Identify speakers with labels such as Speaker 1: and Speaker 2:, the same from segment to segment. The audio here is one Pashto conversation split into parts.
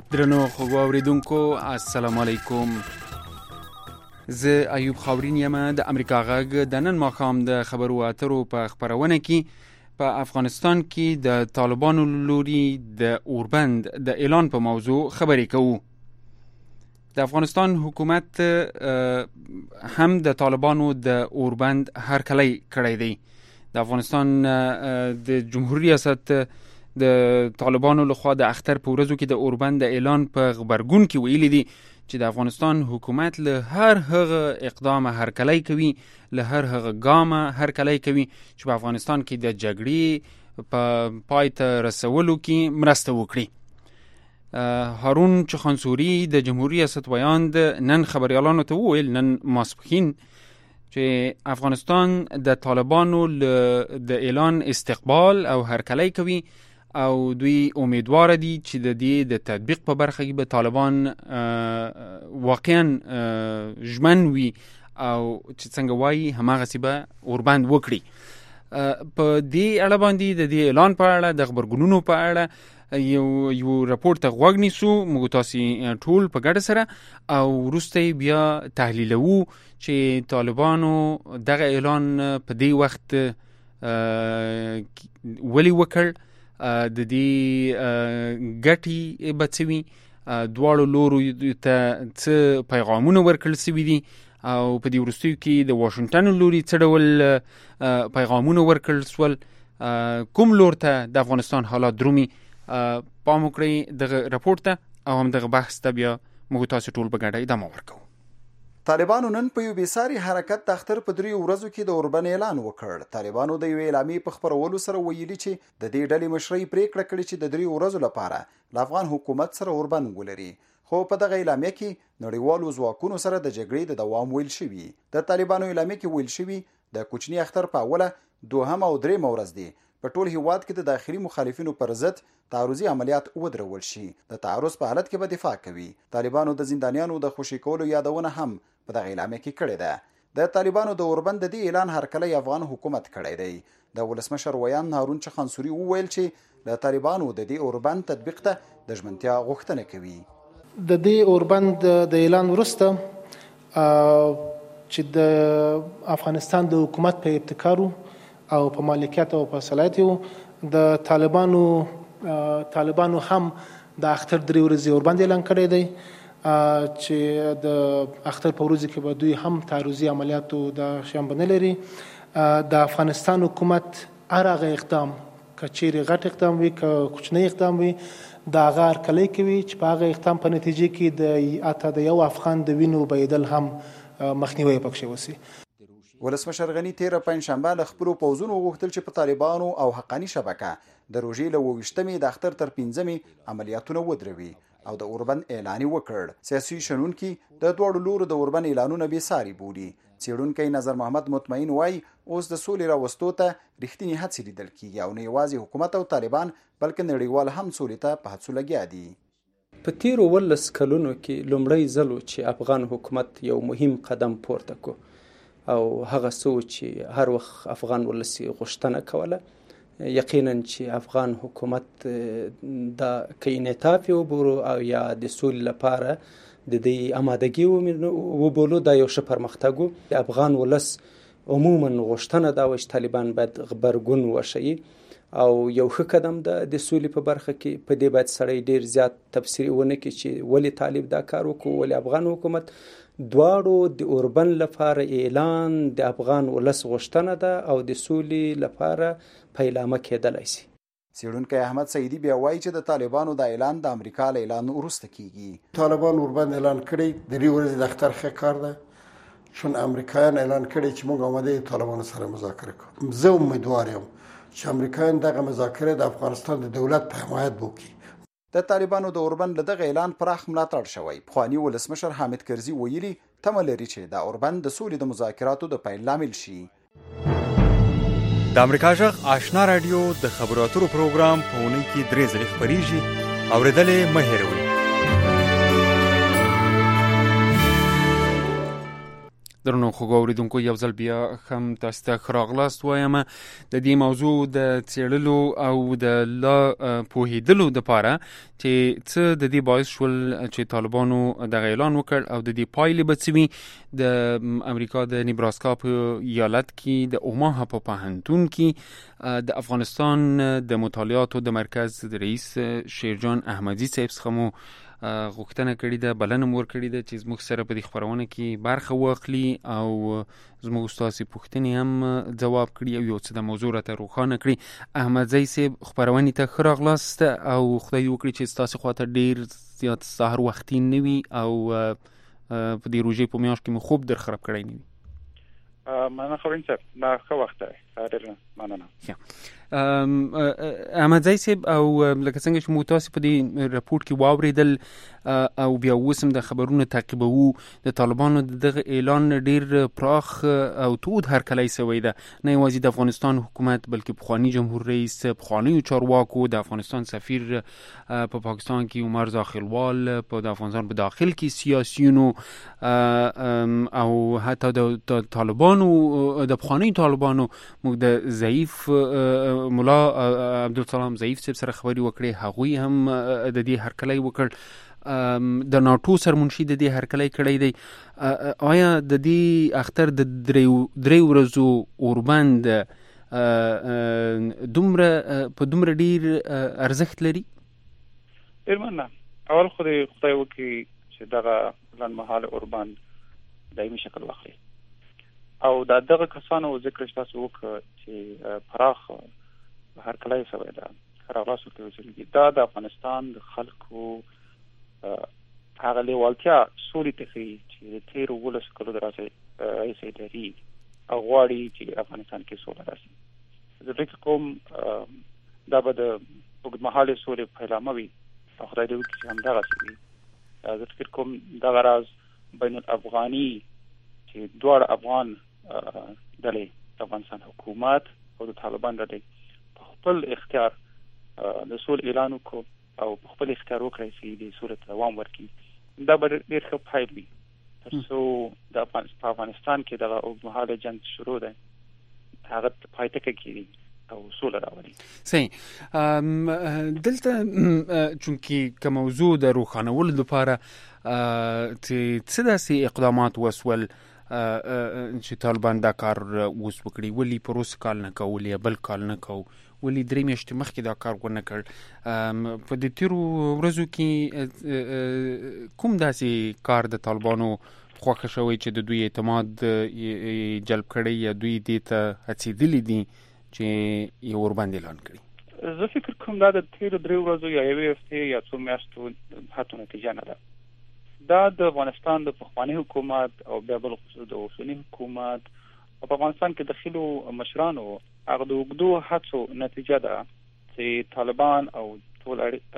Speaker 1: درنو خوږو اوریدونکو السلام علیکم. زه ایوب خاورین یم د امریکا غږ د نن ماښام د خبرو اترو په خبرونه کې په افغانستان کې د طالبانو لوري د اوربند د اعلان په موضوع خبرې کوو. د افغانستان حکومت هم د طالبانو د اوربند هرکلی کړی دی. د افغانستان د جمهوریت ریاست د طالبانو لخوا د اختر په ورځو کې د اوربند د اعلان په خبرګون کې ویلي دي چې د افغانستان حکومت له هر هغه اقدام هرکلی کوي، له هر هغه ګامه هرکلی کوي چې په افغانستان کې د جګړې په پای ته رسولو کې مرسته وکړي. هارون چخانسوري د جمهوریت ریاست ویاند نن خبریالانو ته وویل نن ماسپښین چې افغانستان د طالبانو د اعلان استقبال او هرکلی کوي او دوی امیدوار دي چې د دې د تطبیق په برخه کې به طالبان واقعا ژمن وي او چې څنګه وایي هماغسې به اوربند وکړي. په دې اړه باندې د دې اعلان په اړه د خبرګونونو په اړه یو راپور ته غوږ نیسو موږ تاسې ټول په ګډه سره او وروسته بیا تحلیلوو چې طالبانو دغه اعلان په دې وخت ولې وکړ، د دې ګټې به څه وي، دواړو لورو ته څه پیغامونه ورکړل سوي دي او په دې وروستیو کې د واشنګټن لوري څه ډول پیغامونه ورکړل سول، کوم لور ته د افغانستان حالات درومي. پام وکړئ دغه راپور ته او هم دغه بحث ته بیا موږ تاسو ټول په ګډه ادامه ورکوو.
Speaker 2: طالبانو نن په یو بېساري حرکت د اختر په 3 ورځو کې د اوربند اعلان وکړ. طالبانو د یو اعلامیې په خپرولو سره ویلي چې د دې ډلې مشرۍ پریکړه کړې چې د 3 ورځو لپاره له افغان حکومت سره اوربند ولري، خو په دغه اعلامیه کې نړیوالو ځواکونو سره د جګړې د دوام ویل شوي. د طالبانو اعلامیه کې ویل شوي د کوچني اختر په اوله، دوهم او درېمه ورځ دی په ټول هیواد کې د داخلي مخالفینو پر ضد تعرضي عملیات ودرول شي. د تعرض په حالت کې به دفاع کوي. طالبانو د زندانیانو د خوشي کولو یادونه هم په دغه اعلامیه کې کړې ده. د طالبانو د اوربند د دې اعلان هرکلی افغان حکومت کړی دی. د ولسمشر ویاند هارون چخانسوري وویل چې د طالبانو د دې اوربند تطبیق ته د ژمنتیا غوښتنه کوي.
Speaker 3: د دې اوربند د اعلان وروسته چې د افغانستان د حکومت په ابتکارو او په مالکیت او په صلاحیت د طالبانو هم د اختر 3 ورځې اوربند اعلان کړی دی چې د اختر په ورځ کې به دوی هم تعرضي عملیاتو د شیان نه لري. د افغانستان حکومت هر هغه اقدام که چیرې غټ اقدام وي که کوچنی اقدام وي د هغه هرکلی کوي چې په هغه اقدام په نتیجه کې د یو افغان د وینو بهېدل هم مخنیوی پکښې وشي.
Speaker 2: ولسمشر غني تیره پنجشنبه له خپلو پوځونو وغوښتل چې په طالبانو او حقاني شبکه د روژې له 28مې د اختر تر 5مې عملیاتونه ودروي او د اوربند اعلان وکړ. سیاسي شنونکي د دواړو لورو د اوربند اعلانونه بېساري بولي. څېړونکی نظر محمد مطمئن وایي اوس د سولې راوستو ته رښتینې هڅې لیدل کېږي او نه یوازې حکومت او طالبان بلکې نړیوال هم سولې ته په هڅو لګیا دي.
Speaker 4: په تیرو 18 کلونو کې لومړی ځل و چې افغان حکومت یو مهم قدم پورته کو او هغه څه چې هر وخت افغان ولس غوښتنه کوله یقینا چې افغان حکومت د که انعطاف وبولو او یا د سولې لپاره د دې آمادګي وبولو دا یو ښه پرمختګ و. د افغان ولس عموما غوښتنه دا وه چې طالبان باید غبرګون وښیي او یو ښه قدم ده د سولې په برخه کې. په دې باید سړی ډېر زیات تفسیر ونه کړي چې ولې طالب دا کار وکړو، ولې افغان حکومت. دواړو د اوربند لپاره اعلان د افغان ولس غوښتنه ده او د سولې لپاره پیلامه کېدلی شي.
Speaker 2: څېړونکی احمد سعیدي بیا وایي چې د طالبانو د اعلان د امریکا له اعلان وروسته کېږي.
Speaker 5: طالبان اوربند اعلان کړی 3 ورځې د اختر ښه کار ده، چون امریکایان اعلان کړی چې موږ آماده یو طالبانو سره مذاکره کوو. زه امیدوار یم چې امریکایان دغه مذاکره د افغانستان د دولت په حمایت وکړي.
Speaker 2: د طالبانو د اوربند له دغه اعلان پراخ ملاتړ شوی. پخواني ولسمشر حامد کرزي ویلي تمه لري چې د اوربند د سولې د مذاکراتو د پیل لامل شي.
Speaker 6: د امریکا غږ آشنا رادیو د خبرو اترو پروګرام په اونۍ کې 3 ځلې خپریږي. اورېدلې مه هېروئ.
Speaker 1: درنو خو اوریدونکو یو ځل بیا هم تاسو ته ښه راغلاست وایم. د دې موضوع د څېړلو او د لا پوهېدلو دپاره چې څه د دې باعث شول چې طالبانو دغه اعلان وکړ او د دې پایلې به څه وي، د امریکا د نیبراسکا په ایالت کې د اوماها په پوهنتون کې د افغانستان د مطالعاتو د مرکز رئیس شیرجان احمدي صاحب څخه مو غوښتنه کړې ده، بلنه مو ورکړې ده چې زموږ سره په دې خپرونه کې برخه واخلي او زموږ ستاسې پوښتنې هم ځواب کړي او یو څه د موضوع راته روښانه کړي. احمدزی صاحب خپرونې ته ښه راغلاست او خدای دې وکړي چې ستاسې خواته ډېر زیات سهار وختي نه وي او په دې روژې په میاشت کې مو خوب در خراب کړی نه وي.
Speaker 7: مننه خورین صاحب، دا ښه وخت دی. ډېر مننه.
Speaker 1: احمدزی صاحب، او لکه څنګه چې مو تاسو په دې راپورټ کې واورېدل او بیا اوس هم د خبرونو تعقیبوو، د طالبانو دغه اعلان ډېر پراخ او تود هرکلی سوی ده، نه یوازې د افغانستان حکومت بلکې پخوانی جمهور رئیس، پخوانیو چارواکو، د افغانستان سفیر په پاکستان کې عمر داخلوال، په د افغانستان په داخل کې سیاسیونو او حتی د طالبانو د پخوانیو طالبانو موږ د ضعیف ملا عبدالسلام ضعیف صاحب سره خبرې وکړې، هغوی هم د دې هرکلی وکړ، د ناټو سرمنشي د دې هرکلی کړی دی. آیا د دې اختر د درې ورځو اوربند په دومره ډیر ارزښت لري؟
Speaker 7: ډېر مننه. اول خو دې خدای وکړي چې دغه لنډمهاله اوربند دایمي شکل واخلي او دغه کسانو ذکر چې تاسو وکړ چې پراخ هرکلی سوی ده، راغلاست ورکوي، دا د افغانستان د خلکو هغه لیوالتیا سولې ته ښیي چې د تېرو 12 کلو د رئیس اداري او غواړي چې افغانستان کې سوله راشي. زه فکر کوم دا به د اوږدمهالې سولې پیلامه وي او خدای دې وکړي چې همدغسې وي. زه فکر کوم دغه راز بین الافغاني چې دواړه افغان ډلې د افغانستان حکومت او د طالبان ډلې په خپل اختیار د سولې اعلان وکړو او په خپل اختیار وکړي چې د سولې ته دوام ورکړي، دا به ډېر ښه پایل وي تر څو د افغانستان کې دغه اوږدمهاله جنګ شروع دی هغه پای ته کېږي او سوله راولي.
Speaker 1: صحیح. دلته چونکې که موضوع د روښانولو لپاره څه داسې اقدامات وسول چې طالبان دا کار اوس وکړي، ولې په روس کال نه کوو، ولې بل کال نه کوو، ولې 3 میاشتې مخکې دا کار ونه کړ؟ په دې تیرو ورځو کې کوم داسې کار د طالبانو خوښه شوی چې د دوی اعتماد جلب کړی یا دوی دې ته هڅېدلي دي چې یو اوربند اعلان کړي؟
Speaker 7: زه فکر کوم دا د تیرو 3 ورځو یا یوې هفتې یا 2 میاشتو حتی نتیجه نه ده. دا د افغانستان د پخواني حکومت او بیا بل خصوص د اوسني حکومت او په افغانستان کې داخلو مشرانو هغه د اوږدو هڅو نتیجه ده چې طالبان او ټول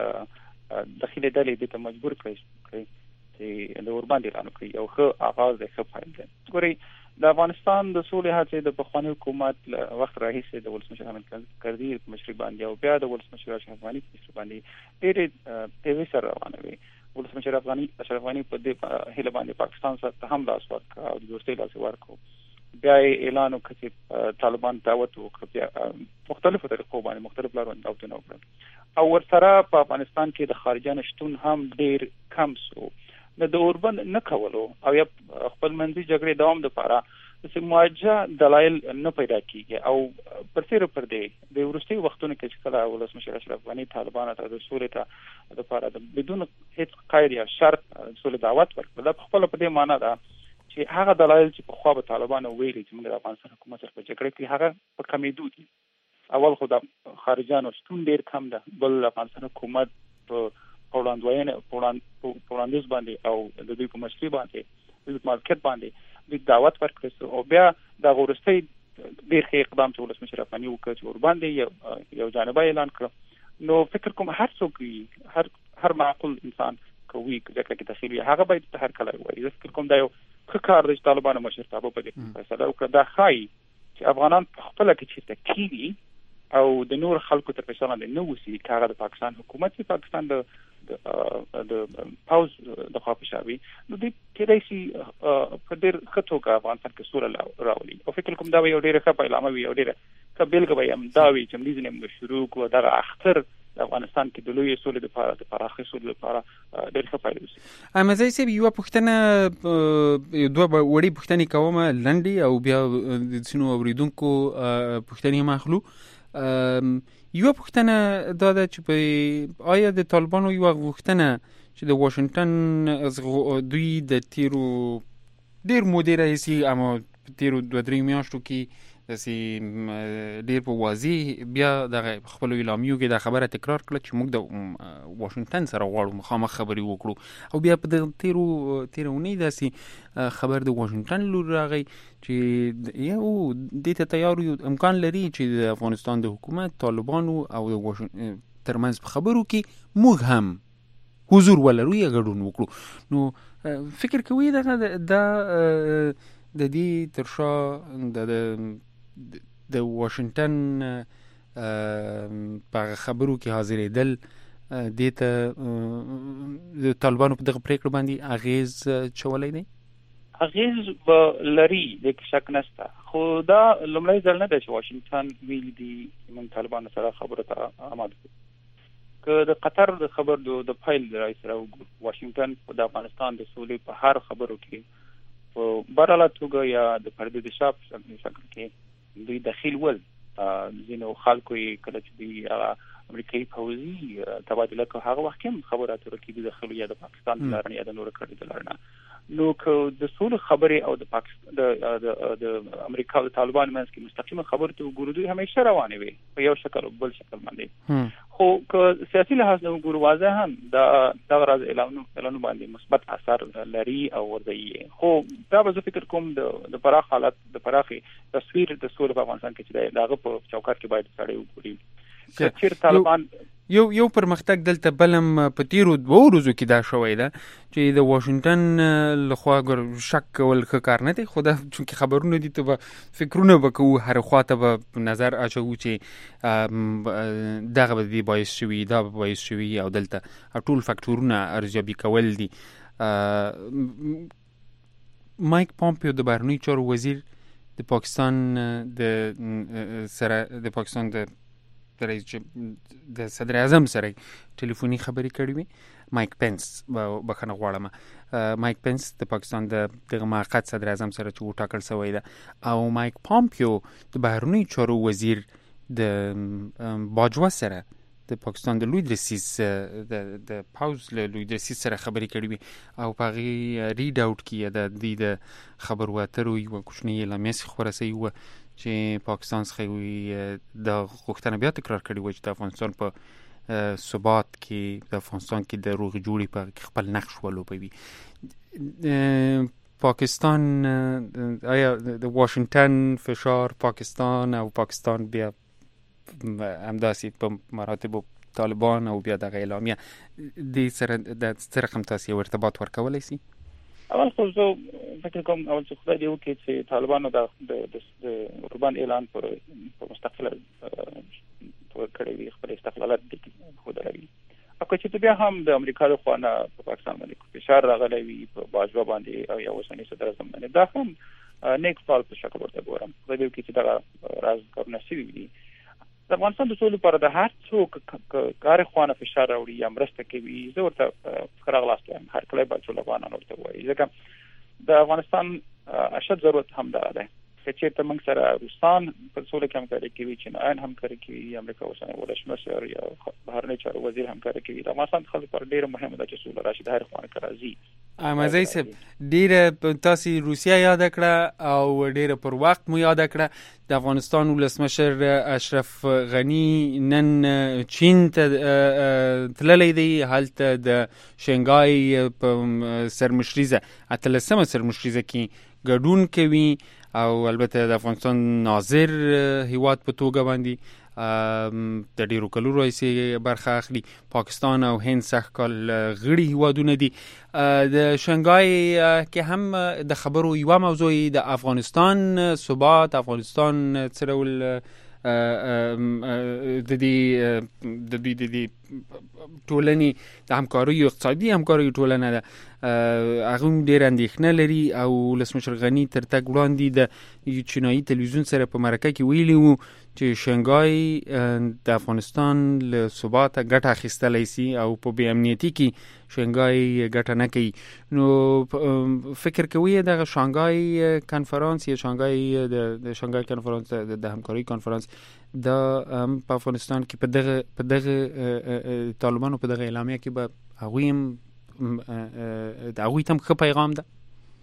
Speaker 7: داخلي ډلې دې ته مجبور کړي چې د اوربند اعلان وکړي. یو ښه آغاز دی، ښه پیل دی. ګورئ، د افغانستان د سولې هڅې د پخواني حکومت وخت راهیسې د ولسمشر حامد کرزي په مشرۍ باندې او بیا د ولسمشر اشرف غني په مشرۍ باندې ډېرې تیزۍ سره روانه وې. ولسمشر اشرف غني په دې هیله باندې پاکستان سره هم لاس ورکړ او د دوستۍ لاس ورکړ. بیا اعلان وکړ چې طالبان دعوت وکړ، بیا مختلفو طریقو باندې مختلف لارو دعوتونه وکړل او ورسره په افغانستان کې د خارجيانو شتون هم ډېر کم شو. د اوربند نه کولو او یا خپل منځي جګړې دوام لپاره چې موجه دلایل نه پیدا کیږي او پر دې د وروستي وختونو کې چې کله ولسمشر اشرف غني طالبانو ته د سولې ته لپاره بدون هیڅ قید یا شرط سولې دعوت ورکړ، په خپل په دې معنی ده چې هغه دلایل چې په خوا به طالبانو ویلي چې موږ د افغانستان حکومت سره په جګړه کې هغه په کمیدو دي. اول خو د خارجيانو شتون ډېر کم ده، بل افغانستان حکومت په وړاندیز باندې او د دوی په مشرۍ باندې د مارکیټ باندې د دعوت ورکړ او بیا د وروستي ډېر ښه اقدام چې ولسمشر غني وکړ چې ورباندې یو جانبي اعلان کړ. نو فکر کوم هر څوک هر معقول انسان کوي ځکه چې تخیل هغه باید هر کله وایي. زه فکر کوم دا یو ښه کار دی چې طالبانو مشرتابه په دې فیصله وکړه. دا ښایي چې افغانان په خپله کې چېرته کېني او د نور خلکو تر فشار لاندې نه اوسي، که هغه د پاکستان حکومت وي، پاکستان د د پاوز د خوا فشار وي نو د کېدای شي په ډېر ښه توګه افغانستان کې سوله راولي او فکر کوم دا به یو ډېره ښه پیلامه وي او ډېره ښه بېلګه به هم دا وي چې موږ ځینې شروع کړو دغه اختر د افغانستان کې د لوی سولې لپاره د پراخې سولې لپاره ډېر ښه پایله وشي.
Speaker 1: احمدزی صاحب یوه پوښتنه دوه وړې پوښتنې کوم لنډې او بیا د ځینو اورېدونکو پوښتنې هم اخلو. یوه پوښتنه دا ده چې آیا د طالبانو یوه غوښتنه چې د واشنګټن دوی د تیرو ډېر مودې راهیسې اما تیرو 2-3 میاشتو کې داسې ډېر په واضح بیا دغه خپلو اعلامیو کې دا خبره تکرار کړه چې موږ د واشنګټن سره غواړو مخامخ خبرې وکړو او بیا په دغه تیره اونۍ داسې خبر د واشنګټن لور راغی چې یو دې ته تیار یو امکان لري چې د افغانستان د حکومت طالبانو او د ترمنځ په خبرو کې موږ هم حضور ولرو یا ګډون وکړو. نو فکر کوي دا د دې تر شا د واشنګټن په خبرو کې حاضرېدل دې ته د طالبانو په دغه پریکړه باندې اغیز چولی دی؟
Speaker 7: اغیز به لري د شک نشته خو دا لومړی ځل نه دی چې واشنګټن ویلي دي موږ طالبانو سره خبرو ته آماده یو. که د قطر د خبر د فایل رئیس سره وګورو واشنګټن د افغانستان د سولې په هر خبرو کې په برابر توګه یا د پردې د شاپ شکل کې دوی داخل ول ځینو خلکو یې کله چې دوی امریکایي پوځي تبادله کوي هغه وخت هم خبرو اترو کې د داخل یا د پاکستان د لارې یا د نور کړي د لارې نو که د سولې خبرې او د پاکستان د امریکا او طالبان منځ کې مستقیمه خبرې ته وګورو دوی همیشه روانې وي په یو شکل او بل شکل باندې خو که سیاسي لحاظ نه وګورو واضح هم دا راز اعلانونه باندې مثبت اثر لري او ورځي خو دا به زه فکر کوم د پراخ حالت د پراخي تصویر د سولې په افغانستان کې چې دغه په چوکاټ کې باید سړی وګوري چې طالبان
Speaker 1: یو پرمختګ دلته بلم په تیرو 2 ورځو کې دا شوی ده چې د واشنګټن لخوا شک کول ښه کار نه دی خو دا چونکې خبرونه دي ته به فکرونه به کوو هر خوا ته به نظر اچوو چې دغه به دې باعث شوي دا به باعث شوي او دلته ټول فکټورونه ارزیابي کول دي. مایک پامپیو د بهرنیو چارو وزیر د پاکستان د د صدر اعظم سره ټلیفوني خبرې کړې وي. مایک پنس بخنه غواړم مایک پنس د پاکستان د موقت صدر اعظم سره چې وټاکل شوی ده او مایک پامپیو د بهرنیو چارو وزیر د باجوا سره د پاکستان د لوی درسیز د پاوز له لوی درسیز سره خبرې کړې وي او په هغې ریډ آوټ کې د دې د خبرو اترو یوه کوچنۍ اعلامیه خپره سوې وه چې پاکستان څخه د غوښتنه بیا تکرار کړې وه چې د افغانستان په ثبات کې د افغانستان کې د روغې جوړې په خپل نقش ولوبوي. پاکستان آیا د واشنګټن فشار پاکستان او پاکستان بیا همداسې په مراتبو طالبان او بیا دغه اعلامیه دې سره د څه رقم تاسې یو ارتباط ورکولی سي؟
Speaker 7: اول خو زه فکر کوم اول چې خدای دې وکړي چې طالبانو د اوربان اعلان پر مستقله تور کړی وي خپل استقلالات دې خو دروي او چې بیا هم د امریکا له خوا نه په پاکستان باندې فشار راغلی وي په باجوا باندې او یا اوسنی صدر اعظم باندې دا هم نیک فال په شکل ورته ګورم خدای دې وکړي چې دا راز کارونه شوي وي. د افغانستان د سولې لپاره د هر څوک کار خوانه فشار راوړي یا مرسته کوي زه ورته ښه راغلاست وایم هر کله باید ټول افغانان ورته وایي ځکه د افغانستان اشد ضرورت همدا ده چې چېرته موږ سره روسان په سوله کې همکاري کوي چینایان همکاري کوي امریکا اوسنی ولسمشر یا بهرنی چارو وزیر همکاري کوي د افغانستان خلکو لپاره ډېره مهمه ده چې سوله راشي د هر خوانه کې راځي.
Speaker 1: احمدزی صاحب ډېره تاسې روسیه یاد کړه او ډېره پر وخت مو یاد کړه د افغانستان ولسمشر اشرف غنی نن چین ته تللی دی هلته د شنګای په سرمشریزه 18مه سرمشریزه کې ګډون کوي او البته د افغانستان ناظر هیواد په توګه باندې د ډیرو کلو راهیسې برخه اخلي. پاکستان او هند سږ کال غړي هیوادونه دي. د شنګای کې هم د خبرو یوه موضوع د افغانستان ثبات افغانستان څه ډول د دې ټولنې د همکارۍ اقتصادي همکارۍ ټولنه ده هغه ډېر اندېښنه لري او ولسمشر غني تر تګ وړاندې د چینایي تلویزیون سره په مرکه کې ویلي وو چې شنګای د افغانستان له ثباته ګټه اخیستلی سي او په بې امنیتي کې شنګای ګټه نه کوي. نو فکر کوي دغه شانګای کنفرانس یا شانګای د شانګای کنفرانس د همکارۍ کنفرانس د په افغانستان کې په دغه طالبانو په دغه اعلامیه کې به هغوی هم ښه پیغام ده.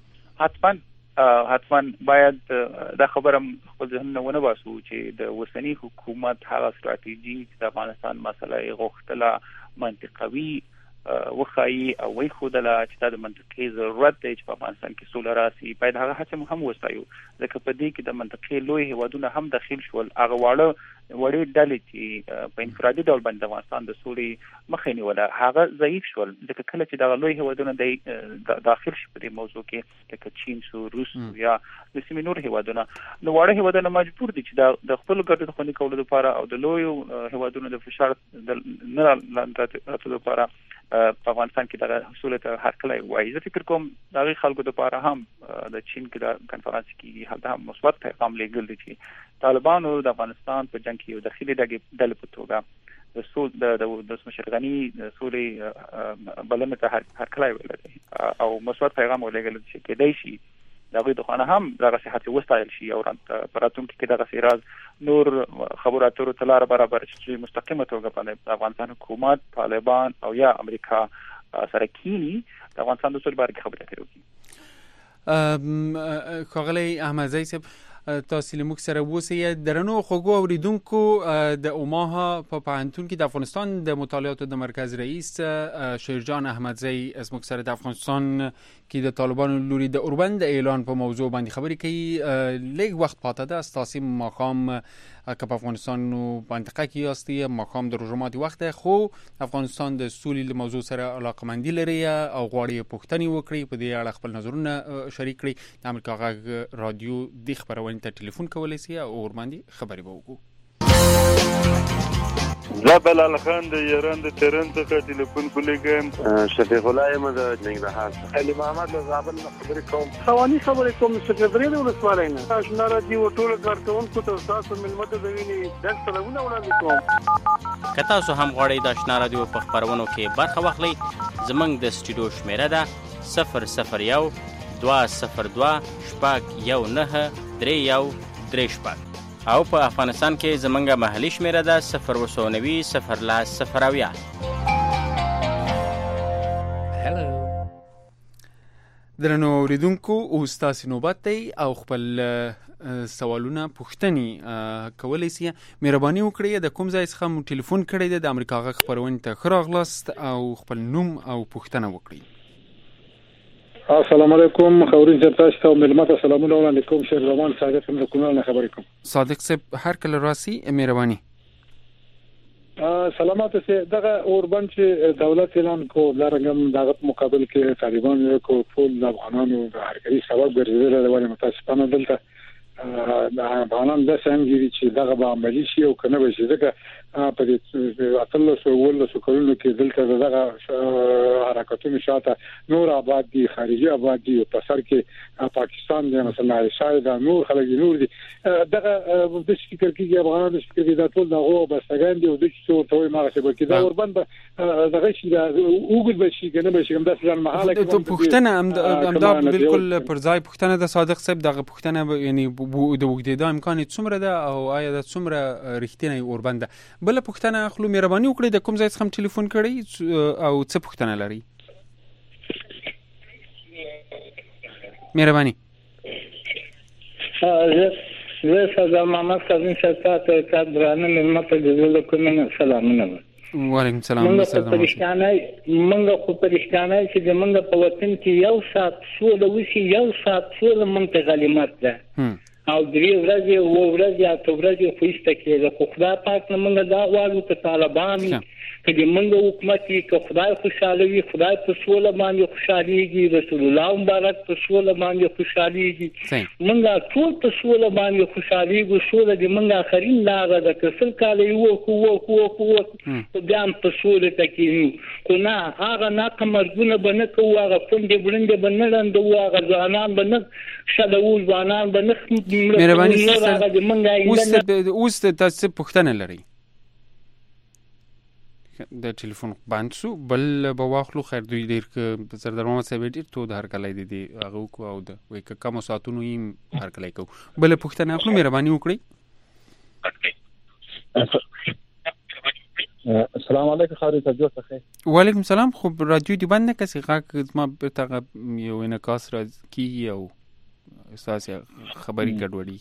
Speaker 7: حتما باید دا خبره خپل ذهن نه ونه باسو چې د اوسني حکومت هغه ستراتیژي چې د افغانستان مسله غوښتله منطقوي وخایي او وی خودله چې دا د منطقي ضرورت دی چې په افغانستان کې سوله راسي. باید هغه هڅه هم وستایو ځکه په دې کې د منطقي لوی هیوادونه هم داخل شول. هغه وړې ډلې چې په انفرادي ډول باندې د افغانستان د سولې مخه نیوله هغه ضعیف شول ځکه کله چې دغه لوی هیوادونه داخل شي په دې موضوع کې لکه چین شو، روس یا د سیمې نور هیوادونه، نو واړه هیوادونه مجبور دي چې د خپل ګټو د خوندي کولو لپاره او د لویو هیوادونو د فشار نه راتلو لپاره په افغانستان کې د حصول ته هرکلی وایي. زه فکر کوم د هغې خلکو لپاره هم د چین کې د کنفرانس کې هلته هم مثبت پیغام لیږل دي چې طالبانو د افغانستان په جنګ کې یو داخلي ډلې په توګه د ولسمشر غني سولې بلنې ته هرکلی ویلی دی او مثبت پیغام ولېږلی چې کېدای شي د هغوی د خوا نه هم دغسې هڅې وستایل شي او په راتلونکي کې دغسې راز نور خبرو اترو ته لاره برابر شي چې مستقیمه توګه باندې د افغانستان حکومت، طالبان او یا امریکا سره کینی د افغانستان د سولې باره کې خبرې اترې وکړي.
Speaker 1: ښاغلی احمدزی صاحب تاسو له موږ سره اوسئ. درنو خوږو اوریدونکو د اوماها په پوهنتون کې د افغانستان د مطالعاتو د مرکز رئیس شیرجان احمدزی از موږ سره د افغانستان کې د طالبانو لوري د اوربند اعلان په موضوع باندې خبرې کوي. لږ وخت پاته ده ستاسو ماقام که په افغانستان منطقه کې یاستئ ماقام د روزمات وخت خو افغانستان د سولې له موضوع سره علاقمندي لري او غواړي پوښتنې وکړي په دې اړه خپل نظرونه شریک کړي. د امریکا غږ رادیو د خبرونې ته ټلیفون کولی شي او ورباندې خبرې به وکړو.
Speaker 8: زه بلال خان د ایران د تهران څخه ټلیفون کولیږم.
Speaker 9: شفیق الله یم د ننګرهار څخه. علي محمد له زابل نه خبرې کوم.
Speaker 10: خواني خبرې کوم سکرټری د ولسوالۍ نه. آشنا راډیو ټول کارکونکو ته تاسو ملمه ته دویني درس سلامونه وړاندې کوم.
Speaker 11: که تاسو هم غواړئ د آشنا راډیو په خبرونو کې برخه واخلئ زموږ د سټوډیو شمیره ده 001 202 619 او په افغانستان کې زمونږه محلي شمیره ده 090
Speaker 1: درنو اوریدونکو اوس تاسو نوبت دی او خپل سوالونه پوښتنې کولی شئ. مهرباني وکړئ د کوم ځای څخه مو ټلیفون کړی دی د امریکا غږ خپرونې ته ښه راغلاست او خپل نوم او پوښتنه وکړئ.
Speaker 12: السلام علیکم خورین صاحب تاسو ته ملمت سلامونه وړاندې کوم. شیر زمان صادق هم د کونړ نه خبرې کوم.
Speaker 1: صادق صاحب هر کله راسي مهرباني.
Speaker 12: سلامات سه دغه اوربند چې دولت اعلان کو لارنګم دغه مقابل کې طالبان کو ټول د افغانانو د حرکتي سبب ګرځیدل د ولې متاسفانه دلته افغانان د څنګه چې دغه به عملی شي او کنه به شي ځکه په دې اتلو سو کولونو کې دلته دغه حرکتونه شاته نور آباد دي، خارجي آباد دي، په سر کې پاکستان دی مثلا شاید نور خلک نور دي. دغه د فکر کې افغانان د فکر کې د ټول دغه بسګان دي او د څو توي ما څه به کې دا اوربند دغه شي دا وګل به شي کنه به شي هم د ځان محاله کې
Speaker 1: پښتنه امدا بالکل پر ځای پښتنه د صادق صاحب دغه پښتنه یعنی د وګړي د امکان څومره ده او آیا د څومره رښتینی اوربند بل پښتنه خلو مهرباني وکړئ د کوم ځای څخه ټلیفون کړئ او څه پښتنه لري مهرباني.
Speaker 13: زه صدر محمد کاظم شاه ته درانه ملمت جزیل کوم سلامونه.
Speaker 1: وعلیکم السلام.
Speaker 13: موږ خو پرشتانه چې د موږ په وطن کې یو سات سوله وشي یو سات سوله موږ ته غلیمت ده او درې ورځې او ورځې اته ورځې خوسته کېده خو خدای پاک نه موږ دا غواړو چې طالبان که د موږ حکومت کې خدای خوشاله وي، خدای په سوله باندې خوشاليږي، رسول الله مبارک په سوله باندې خوشاليږي، موږ ټول په سوله باندې خوشاليږو. سوله د موږ اخرین لاره ده، که څل کال یو بیا هم په سوله تکینو. خو نه هغه ناکمرګونه به نه کوو، هغه کونډې بړندې به نه ړندوو، هغه ځوانان به نه شلوو، ځوانان به نه
Speaker 1: مهرباني اوس تاسو پوښتنه لرئ؟ د ټلیفون بند شو، بل به واخلو. خیر دوی ډېر سردار محمد صاحب ډېر تو د هرکلی دی هغه وکړو او د وایي که کمو ساعتونو یې هرکلی کوو. بله پوښتنه اخلو، مهرباني وکړئ.
Speaker 14: السلام علیکم خاورې تجربه بخیر.
Speaker 1: وعلیکم السلام. خو رادیو دی بند نه کسی غاک ما بیرته یو انعکاس را کیږي او ستاسې خبرې ګډوډي.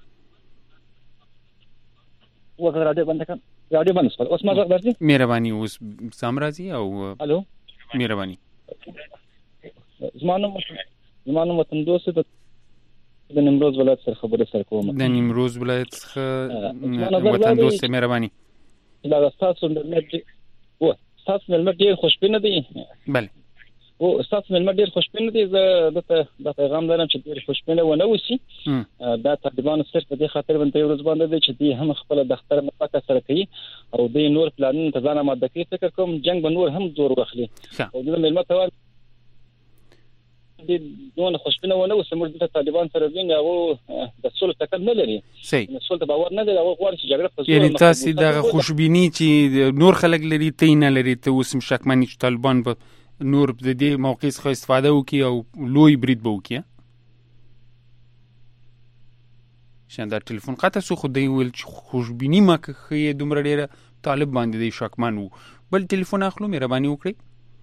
Speaker 14: اوس رادیو بند کړم، رادیو بند شو. اوس ما غږ درځي؟
Speaker 1: مهرباني اوس سم راځي او
Speaker 14: الو
Speaker 1: مهرباني.
Speaker 14: زما نوم وطن دوست د نیمروز ولایت سره خبرې سره کوم.
Speaker 1: د نیمروز ولایت څخه وطن دوست مهرباني.
Speaker 14: دا تاسو ملمر ډېر خوشبینه دي.
Speaker 1: بله
Speaker 14: او تاسو ملمر ډېر خوشبینه دي. زه د پیغام لرم چې ډېر خوشبینه ونه اوسي. دا طالبانو صرف په دې خاطر باندې یو ورځ باندې دی چې دوی هم خپل دفتر مطلقه سره کوي او دوی نور پلانونه ته ځان آماده کوي. فکر کوم جنګ به نور هم زور واخلي او د ملمر ته دونه خوشبینه ونه اوسي. موږ د طالبان سره ویني هغه د سولې تکل نه لري، سولې ته باور نه لري، هغه غواړي چې جګړه په زور.
Speaker 1: یعنې تاسې دغه خوشبیني چې نور خلک لري ته یې نه لري، ته اوس هم شکمن یې چې طالبان به نور د دې موقع څخه استفاده وکړي او لوی برید به وکړي؟ شاید دا ټلیفون قطع شو، خو دی ویل چې خوشبیني ما که ښه دومره ډېره طالب باندې دی شکمن و. بل ټلیفون اخلو، مهرباني وکړئ.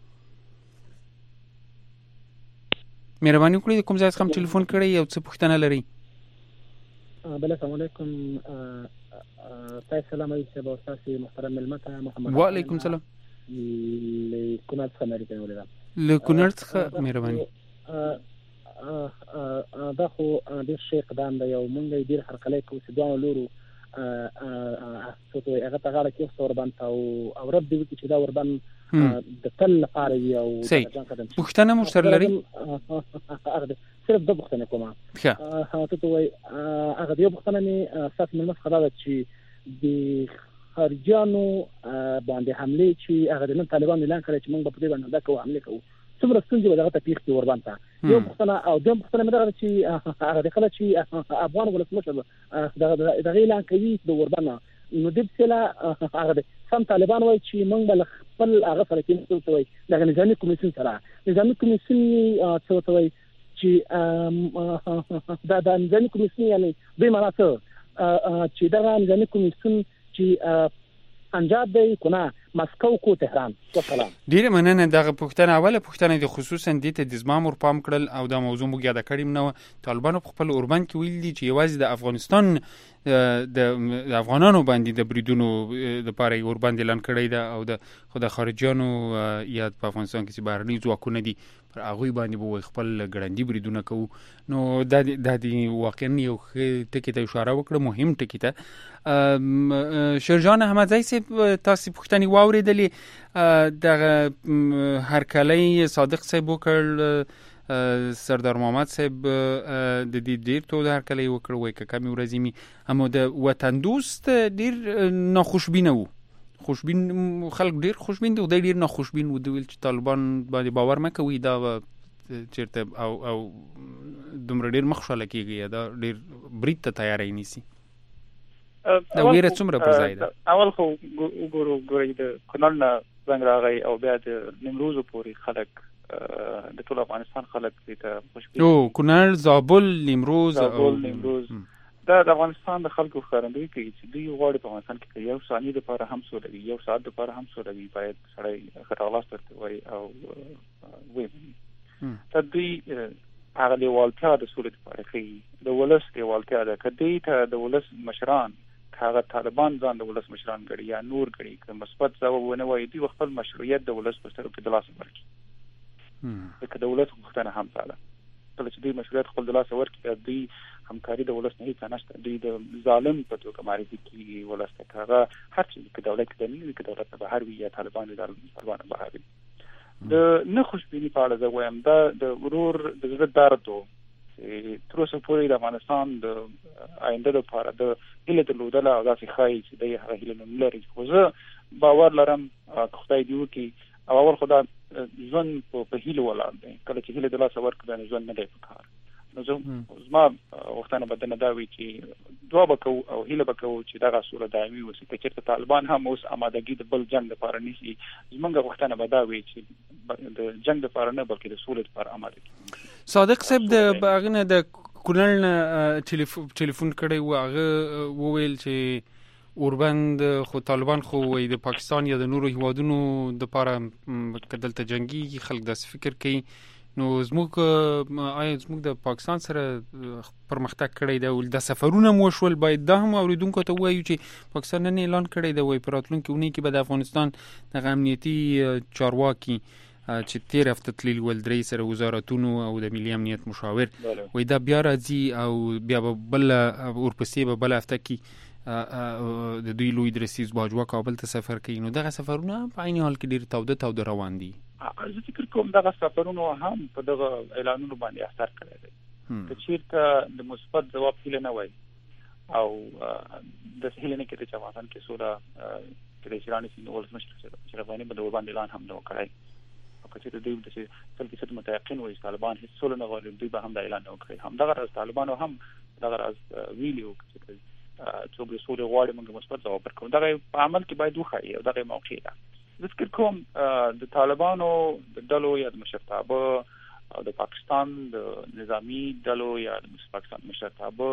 Speaker 1: مهرباني وکړئ د کوم ځای څخه هم ټلیفون کړئ او څه پوښتنه لرئ؟
Speaker 15: بله السلام علیکم. تاسو سلام علیکم او تاسو محترم ملمت محمد.
Speaker 1: وعلیکم السلام.
Speaker 15: لکونړ څخه مې ولیدل.
Speaker 1: لکونړ څخه مهرباني.
Speaker 15: دا خو ډېر ښه اقدام دی او موږ یې ډېر هرکلی کوو چې دواړو لورو هغه ته غاړه کېږدي وربند ته او رب دې وکړي چې دا وربند د تل لپاره وي. او
Speaker 1: پوښتنه مو سره لرئ؟
Speaker 15: صرف دوه پوښتنې کوم. ته وایي هغه یو پوښتنه مې ستاسو مېلمه څخه دا ده چې د خارجیانو باندې حملې چې هغه د نن طالبانو اعلان کړی چې موږ به په دې باندې دا کوو حملې کوو، څومره ستونزې به دغه ته پېښ کړي وربند ته؟ یو پوښتنه. او دویم پوښتنه مې دغه ده چې هغه کله چې افغان ولسمشر دغه اعلان کوي د وربند نو دې پسې هغه سم طالبان وایي چې موږ به له خپل هغه سره کېناستو ته وایي دغه نظامي کمیسیون سره. نظامي کمیسیون څه ورته وایي چې دا نظامي کمیسیون یعنې دوی معنا څه چې دغه نظامي کمیسیون چې پنجاب دی کنه مسکو کو تهران. والسلام.
Speaker 1: ډیره مننه. دغه پوښتنه اوله پوښتنه د خصوصا دې ته د زما ورپام کړل او دا موضوع موږ یاد کړیم نو طالبانو په خپل اوربند کې ویل دي چې یوازې د افغانستان د افغانانو باندې د بریدونو لپاره اوربند اعلان کړی دا او د خو د خارجيانو یا په افغانستان کې چې بهرني ځواکونه دي پر هغه باندې به خپل ګړندی بریدونه کوو. نو د واقعا یو ټکی ته اشاره وکړه، مهم ټکی ته. شرجان احمدزی صاحب تاسو پوښتنې واوریدلې دغه هرکلی صادق صاحب وکړ، سردار محمد صاحب د دې ډیر تو هرکلی وکړ، وای که کمی ورځې می هم د وطن دوست ډیر ناخوشبینه وو. خوشبین خلک ډیر خوشبین دي او ډیر ناخوشبین وو. دوی چې طالبان باندې باور مکوي دا چیرته او دومره ډیر مخشاله کیږي دا ډیر برید ته تیاری نیسی. دا ویره څومره پر ځای ده؟
Speaker 7: اول خو ګورې د کونړ نه زنګ راغی او بیا د نیمروز پورې خلک د ټول افغانستان خلک دې ته خوشبین.
Speaker 1: او کونړ، زابل، نیمروز
Speaker 7: دا د افغانستان د خلکو ښکارندویي کوي چې دوی غواړي په افغانستان کې یو ثانیې لپاره هم سوله وي، یو ساعت لپاره هم سوله وي، باید سړی ښه راغلاست ورته وایي او ومني. ته دوی هغه لیوالتیا د سولې لپاره ښیي، د ولس لیوالتیا ده. که دوی ته د ولس مشران هغه طالبان ځان د ولس مشران ګڼي یا نور ګڼي که مثبت ځواب ونه وایي، دوی خپل مشروعیت د ولس په سترګو کې د لاسه ورکړي. ځکه د ولس غوښتنه هم دا ده. کله چې دوی مشروعیت خپل د لاسه ورکړي دوی همکاري د ولس نه هیڅ نشته دوی د ظالم په توګه معرفي کیږي ولس ته هغه هر څه کې دولت کې نه وي کې دولت به بهر وي یا طالبان بهر وي د نه خوشبیني په اړه زه وایم دا د ورور د زړه درد تر اوسه پورې د افغانستان د آینده لپاره د هیله درلودله او داسې ښایي چې دی هغه هیله نه لري خو زه باور لرم خدای دې وکړي او اول خو دا ژوند په هیله ولاړ دی کله چې هیله د لاسه ورکړو نو ژوند نه دی پکار نو زما وختانه بدنه دا وی چې دعا وکړو او هیله وکړو چې دغه سوله دایمي وي چې طالبان هم اوس آمادګي د بل جنگ لپاره نیسي زمونږ وختانه به دا وی چې د جنگ لپاره نه بلکې د سولې لپاره آمادګي
Speaker 1: صادق صاحب د باغنه د کونړ ټلیفون کړی و هغه وویل چې اوربند خو طالبان خو وي د پاکستان یا د نورو هیوادونو د لپاره کدلته جنگي خلک د فکر کوي نو زموږ د پاکستان سره پرمختګ کړی دی د سفرونه مو شول باید دا هم اوریدونکو ته وایو چې پاکستان نن اعلان کړی دی وای پراتلونکو ونی کې به د افغانستان د امنیتي چارواکي چې 13 هفته تلل ول درې سره وزارتونو او د ملي امنیت مشاور وای دا بیا راځي او بیا بل ورپسې به بل هفته کې د دوی لوی درسیز باجوا کابل ته سفر کوي نو دغه سفرونه په عین حال کې ډیر تاوده روان دي
Speaker 7: زه فکر کوم دغه سفرونو هم په دغه اعلانونو باندې اثر کړی دی چې چیرته د مثبت جواب هیله نه وای او د هیله نه کې چې افغانستان کې سوله کې د ایران سي نو ولسمشر چې غوښنه په دغه باندې اعلان هم نو کړی او چې دوی د څه څه متيقن وي طالبان هیڅ سوله نه غواړي دوی به هم د اعلان نو کړی هم دغه راز طالبان هم دغه راز ویلیو چې څوک د سوله غواړي موږ مثبت جواب ورکړو دغه په عمل کې باید وخایي او دغه موقع ده ذکر کوم د طالبانو د ډلو یا د مشرتابه او د پاکستان د نظامی ډلو یا د پاکستان مشرتابه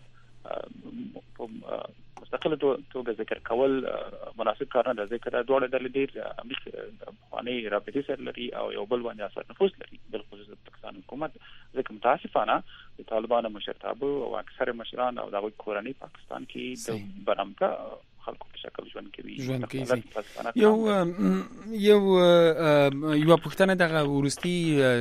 Speaker 7: په مستقله توګه ذکر کول مناسب کار نه ده ذکر دوه ډلې ډېر افغاني رابطې سره لري او یو بل باندې اثر نفوذ لري بل خصوص پاکستان حکومت ځکه متاسفانه د طالبانو مشرتابه او اکثر مشران او د کورنۍ پاکستان کې د برامکا خلکو په شکل ژوند کوي
Speaker 1: یو پښتنه دغه ورستی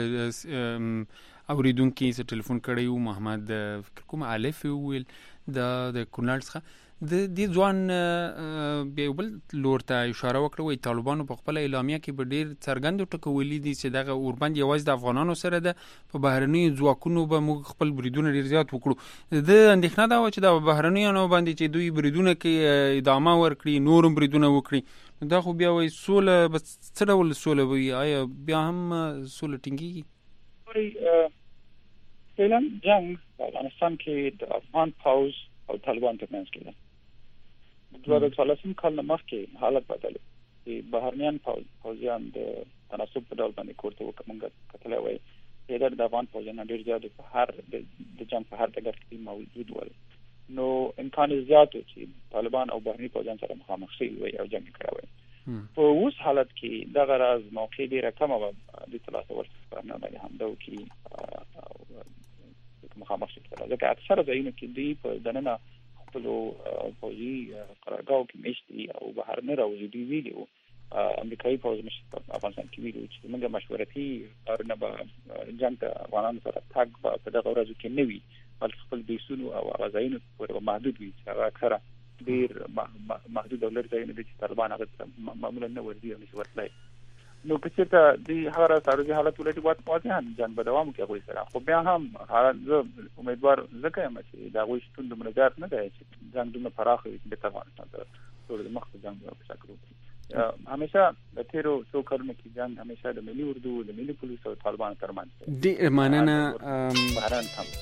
Speaker 1: اوریدونکو څخه ټلیفون کړی و محمد فکر کوم الف ویل د کونړ څخه د دې ځوان به بل لورته اشاره وکړه وای طالبانو په خپل اعلامیه کې به ډیر څرګند ټکولې دي چې دغه اوربند یوازې د افغانانو سره ده په بهرني ځواکونو به موږ خپل بریدونه ډیر زیات وکړو د اندېښنه دا و چې د بهرنیانو باندې چې دوی بریدونه کې ادامه ورکړي نورم بریدونه وکړي دا خو بیا وای سوله بس څه ډول سوله وي آیا بیا هم سوله ټینګي
Speaker 7: فعلا جنگ په افغانستان کې د افغان پوز او طالبان ترمنځ کې ده د 2013 کال مخکې حالت بدل چې بهرنیان پوځیان د تناسب په ډول باندې کوړته وکړه کتلای وای د افغان پوځیان ډیر زیات په هر د جنگ په هر ډګر کې موجود ول نو امکان زیات چې طالبان او بهرني پوځیان سره مخامخ شي وي او جنگ کړي په اوس حالت کې د غراز موقع ډیره کمه و د 3 ورځې نه باندې هم دا کی مخامخ شي ځکه اکثره ځایونه کې دی په دننه خپل پوځي قرارداد کې مشتي او بهر نه راوځي دی ویلو امریکایي پوځ مشر افغانستان کې ویلو چې موږ مشورتي کارونه به جنگ افغانانو سره تاګ په دغه ورځو کې نه وي بلکې خپل دیسونو او غزاینو پورې محدود وي چې اکثره ډیر محدود دولت ځایونه دي چې طالبان هغه معمولا نه ورځي او نشي ورتلای نو که چېرته د هغه ساروي حالت ولټي وات واضحان جنگ به دوام کوي غوي سره خو بیا هم حالت زه امیدوار ځکه یم چې دا غوي ستوند منځات نه دی چې جنگ دومره پراخ وي د افغانستان سره ټول مخ جنگ په شکل وي همیشه د تیرو څو کلونو کې جنگ همیشه د ملي اردو د ملي پولیس او طالبان ترمنځ
Speaker 1: دی مننه
Speaker 7: بهران هم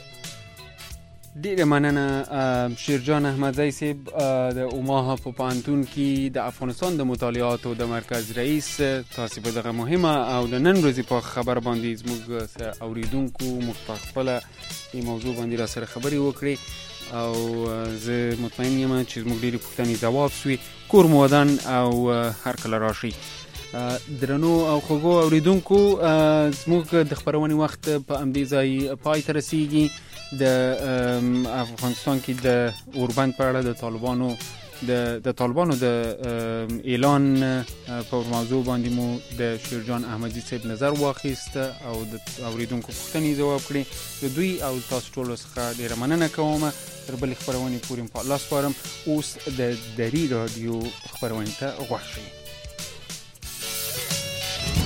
Speaker 1: ډیره مننه شیرجان احمدزی صاحب د اوماها په پانتون کې د افغانستان د مطالعاتو د مرکز رئیس تاسو په دغه مهمه او د نن ورځې په خبر باندې زموږ اوریدونکو مختصره په موضوع باندې را سره خبري وکړي او زه مطمئن یم چې زموږ ډیره پوښتنې جواب شوي کور مودان او هر کله راشي درنو او خوږو اوریدونکو زموږ د خبرونې وخت په امدې ځای پای ته رسیږي د افغانستان کې د اوربند په اړه د طالبانو د طالبانو د اعلان په موضوع باندې مو د شیرجان احمدی صاحب نظر واخیست او د اوریدونکو پوښتنې ځواب کړې. د دوی او تاسو ټول څخه ډیره مننه کوم. تر بلې خبرونې پورې په لاس پارم. اوس د دری رادیو خبرونه ته غوښ شئ.